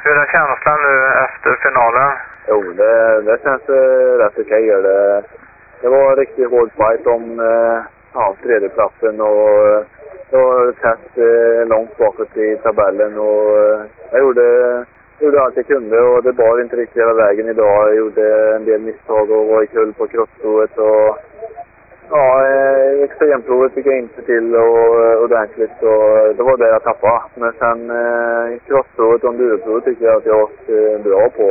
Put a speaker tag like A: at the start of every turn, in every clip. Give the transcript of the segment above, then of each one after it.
A: Hur är känslan nu efter finalen?
B: Jo, det känns rätt okej. Det var en riktigt hård fight om tredjeplatsen och det var tätt långt bakåt i tabellen och jag gjorde allt jag kunde och det bar inte riktigt hela vägen idag. Jag gjorde en del misstag och var i kull på crossprovet och extremprovet fick jag inte till ordentligt och det var det jag tappade. Men sen crossprovet och enduroprovet tycker jag att jag var bra på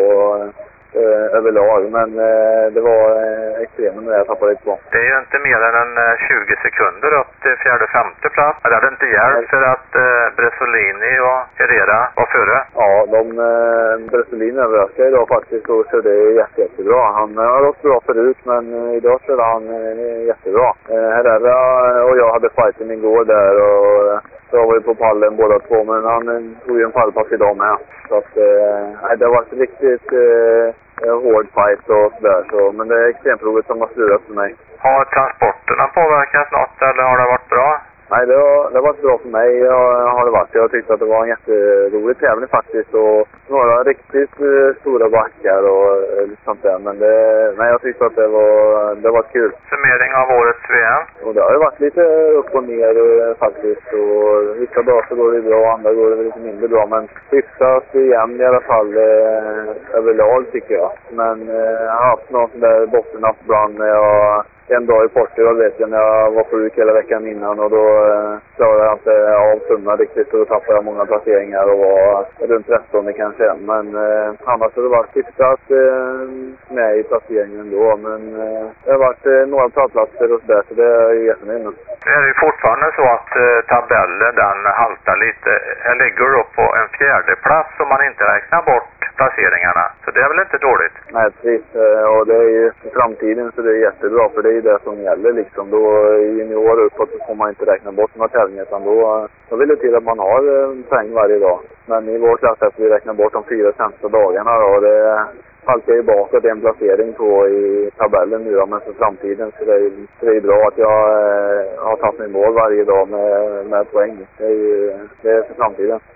B: överlag, men det var extremen där jag tappade lite på.
A: Det är ju inte mer än 20 sekunder upp till fjärde, femte plats. Det hade inte hjälpt för att Bresolini och Herrera var före.
B: Ja, Bresolini överraskade idag faktiskt och körde jättebra. Han har gått bra förut, men idag körde han jättebra. Herrera och jag hade fighten igår där och så var vi på pallen båda två, men han tog ju en pallpass idag med. Så att det har varit riktigt hård fight och sådär. Men det är extremprovet som har slutat för mig.
A: Har transporterna påverkat något eller har det varit bra?
B: Nej, det har varit bra för mig. Har det varit. Jag tyckte att det var en jätterolig tävling faktiskt. Och några riktigt stora backar och sånt där. Men jag tyckte att det var kul.
A: Summering av årets VM?
B: Och det har ju varit lite upp och ner faktiskt. Och vissa dagar så går det bra och andra går det lite mindre bra. Men hyfsat igen i alla fall överlag tycker jag. Men jag har haft någon sån där bottennapp ibland när en dag i Portugal vet jag när jag var sjuk hela veckan innan och då klarade jag inte av tumma riktigt och då tappade jag många placeringar och var runt 13 kanske. Men annars har det varit hyfsat med i placeringen ändå. Men det har varit några pratplatser och sådär så det är ju jättenöjd med.
A: Det är ju fortfarande så att tabellen den haltar lite. Den ligger då på en fjärde plats om man inte räknar bort placeringarna. Så det är väl inte dåligt?
B: Nej, precis. Och det är ju i framtiden så det är jättebra för det är ju det som gäller liksom. Då i junior uppåt så får man inte räkna bort några tävlingar utan då vill det till att man har poäng varje dag. Men i vår klass att vi räknar bort de 4 sämsta dagarna då, det halkar ju bakåt en placering på i tabellen nu då, men för framtiden så det är bra att jag har tagit mig mål varje dag med poäng. Det är för framtiden.